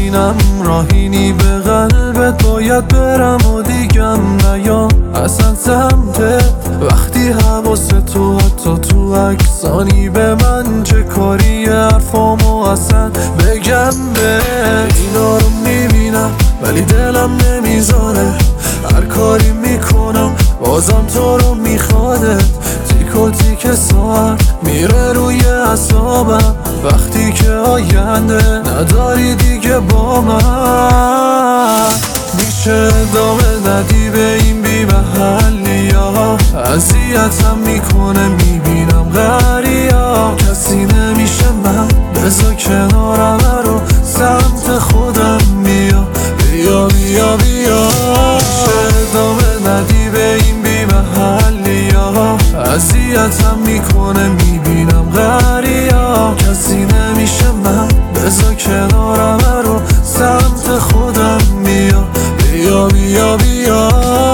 میبینم راهینی به قلبت باید برم و دیگم نیام اصلا سمتت. وقتی حواست تو حتی تو عکسانی به من چه کاری حرفامو اصلا بگم به اینا رو میبینم ولی دلم نمیذاره. هر کاری میکنم بازم تو رو میخوادت. تیک و تیک ساعت میره روی اعصابم وقتی که آینده نداری دیگه با من. میشه ادامه ندی به این بی محلی ها، اذیتم میکنه میبینم غریا. کسی نمیشه من بذار کنارم رو سمت خودم بیا بیا بیا بیا. میشه ادامه ندی به این بی محلی ها، اذیتم میکنه میبینم غریا. کسی نمیشه من بذار کنارم رو سمت خودم بیا بیا بیا بیا.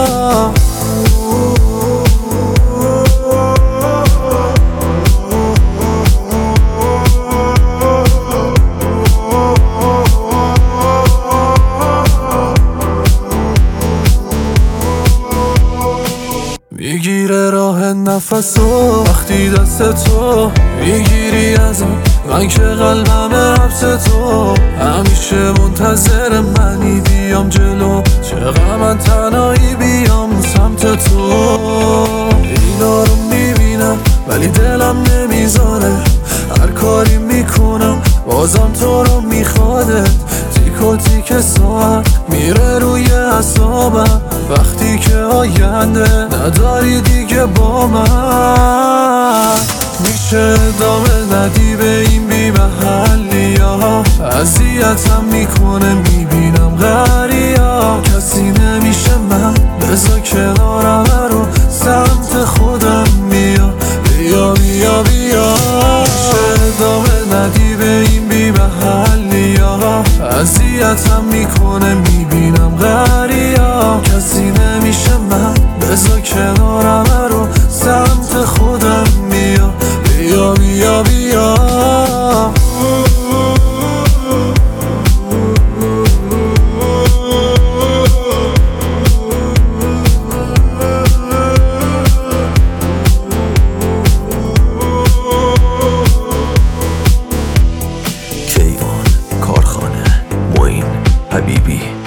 میگیره راه نفسو وقتی دست تو میگیری ازم، من که قلبم حبس تو. همیشه منتظر منی بیام جلو، چقدر من تنهایی بیام سمت تو. اینا رو میبینم ولی دلم نمیذاره. هر کاری میکنم بازم تو رو میخوادت. تیک و تیک ساعت میره روی اعصابم وقتی که آینده نداری دیگه با من. میشه ادامه ندی به این بی محلی ها، اذیتم میکنه میبینم غریا. کسی نمیشه من بذار کنارم رو سمت خودم بیا بیا بیا بیا. میشه ادامه ندی به این بی محلی ها، اذیتم میکنه میبینم غریا. کسی نمیشه من بذار کنارم رو سمت خودم بیا بیا بیا بیا. کیوان کارخانه معین حبیبی